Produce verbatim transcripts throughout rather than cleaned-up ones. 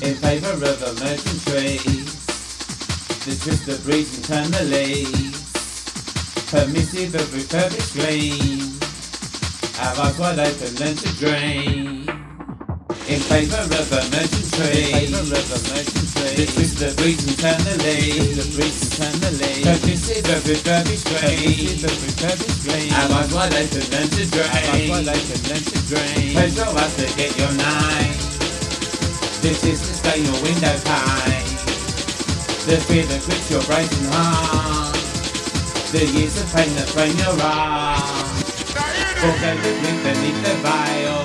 in favour of emerging trees that twist the breeze and turn the leaves. Permissive of refurbished gleam, our eyes wide open, learn to dream. In favour of emerging trees, in favour of emerging trees that twist the breeze and turn the leaves, the breeze and turn the leaves. Permissive of refurbished gleam, permissive of refurbished gleam. Our eyes wide open, learn to dream. Our eyes wide open, learn to dream. Close your eyes to get your name. This is to stain your window pane. The fear that grips your brains and heart. The years of pain that frame your eyes. Forgo the grip beneath the veil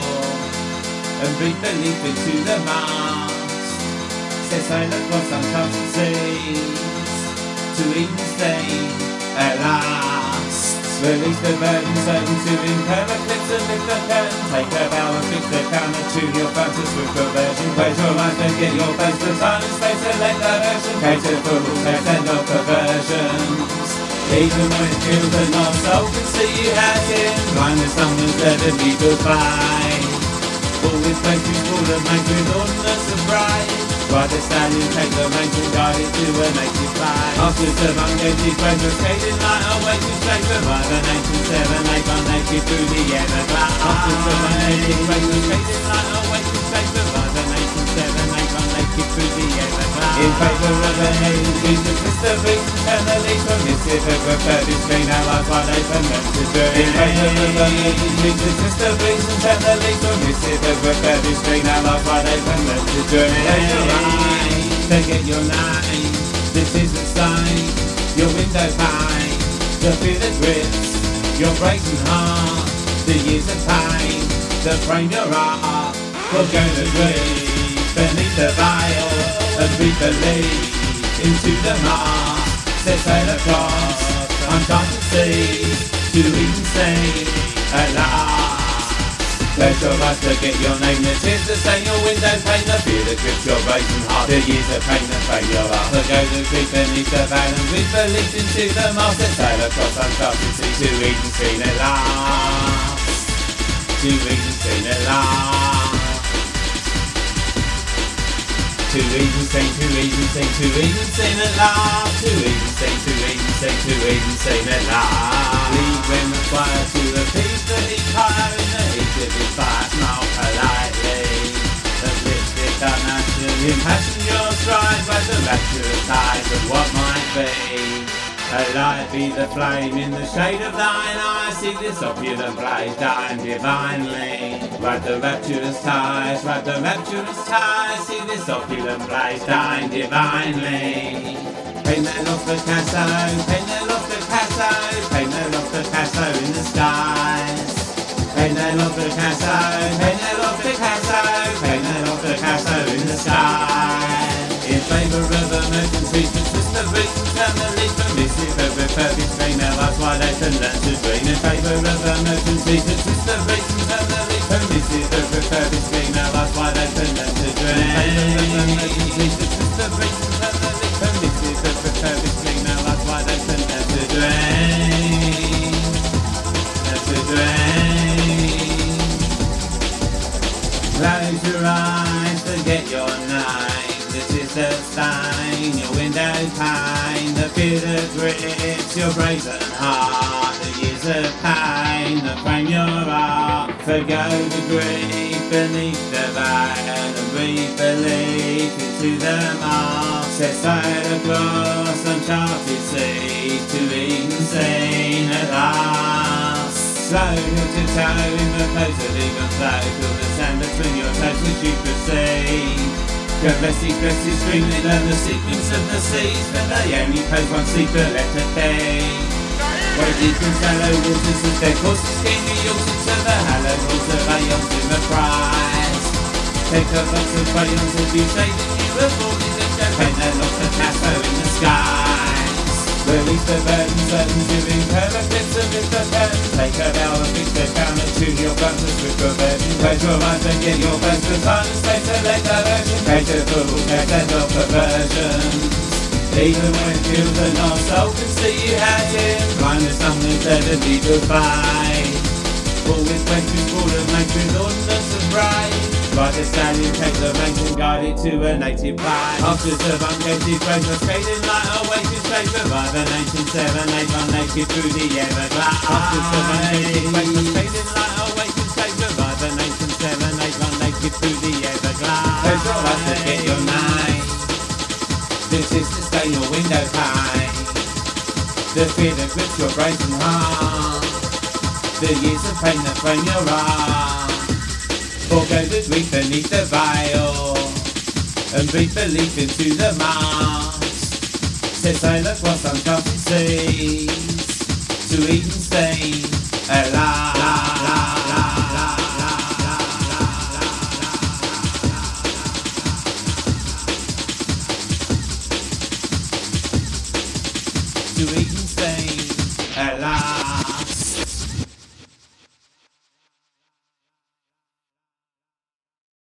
and breathe belief into the mask. Set sail across uncharted seas to Eden stain at last. Release the burden, certain to incur eclipse and lift the curtain. Take a bow and fix the counter to your fantasy with perversion. Close your eyes and get your face to time and space and let diversion cater for all text and all perversions. Even when it feels that no soul can see you has him. Blind as someone's dead and legal fight. All this place is full of make with ordnance and bright. Ride the stallion, take the reins and guide it to a native flight. After some ungated graves of scaling light, I'll wait to shake the ride an eight and seven, eight on naked through the everglades. After some ungated graves of scaling light, I'll wait to shake the ride an eight and seven, eight on naked through the everglades. In favour of a hail, Jesus is the beast and turn the leaves from this if a refurbished clean our eyes wide open and to dream. In favour of a hail, Jesus is the beast and turn the leaves from this if a refurbished clean our eyes wide open and to dream. To get your name, this isn't stain, your window pane. The fear that grips your brazen heart. The years of pain that frame your art. We're gonna breathe beneath the veil and breathe the lead into the mask. Set sail across uncharted seas to Eden stain at last. Close your eyes to get your name. The tears that stain your window pane. The fear that grips your brazen heart. The years of pain that frame your heart. The go to creep beneath the veil and breathe belief into the mask. Set sail across uncharted seas to Eden seen at last. To Eden seen at last. To Eden seen, to Eden seen, to Eden seen at last. To Eden seen, to Eden seen, to Eden seen at last. Lead when the fire to appease the heat higher in the heat of his fire. Smile politely. The lipstick unnaturally impassion your stride by the rapturous eyes of what might be. A light be the flame in the shade of thine eyes. See this opulent blaze dying divinely. Ride the rapturous ties, ride the rapturous ties. See this opulent blaze dying divinely. Paint that off the Picasso, paint that off the Picasso, paint that off the Picasso in the skies. Paint that off the Picasso, paint that off the Picasso, paint that off the Picasso in the sky. In favour of emergencies, to twist the breeze and turn the leaves from this if a refurbished clean our eyes wide open, learn to dream. In favour of emergencies, to twist the breeze and turn the leaves from this if a refurbished clean our eyes wide open, learn to dream. In favour of emergencies, to twist the breeze and turn the leaves from this if a refurbished clean our eyes wide open, learn to dream. Learn to dream. Close your eyes to get your name. This is the stain, your window pane. The fear that grips your brazen heart. The years of pain that frame your art. Forgo the grief beneath the veil and breathe belief into the mask. Set sail across uncharted seas to Eden seen at last. Slow to toe in the close of even flow. Feel the sand between your toes which you perceive. Go blessed, blessed, streaming, learn the secrets of the seas. But they only pose one secret, let it be. Where deep in shallow waters as their courses steamy yachts into the hallowed halls of aeons in the prize. Take a box of crayons if you say that you were born in the show. Paint that off the Picasso in the skies. Release the burden, certain to incur eclipse and lift the curtain. Take a bow and fix the counter to your guns with reversion. Close your eyes and get your face to time and space and let diversion cater for all text and all perversions. Even when it feels that no soul can see you had him. Blind as someone said a legal fight. All this place is full of make with ordnance and bright. Ride the stallion, take the reins and guide it to a native place. After the ungated grace, was fading like a waiting slave. Survive an ancient seven, eight, run naked through the Everglades. After the ungated grace, was fading like a waiting slave. Survive an ancient seven, eight, run naked through the Everglades. There's no us to get your name. This is to stain your window pane. The fear that grips your brains and heart. The years of pain that frame your heart. Forgo the grief beneath the veil and breathe belief into the mask. Set sail across uncharted seas to Eden stain. La la la la la la to Eden stain. La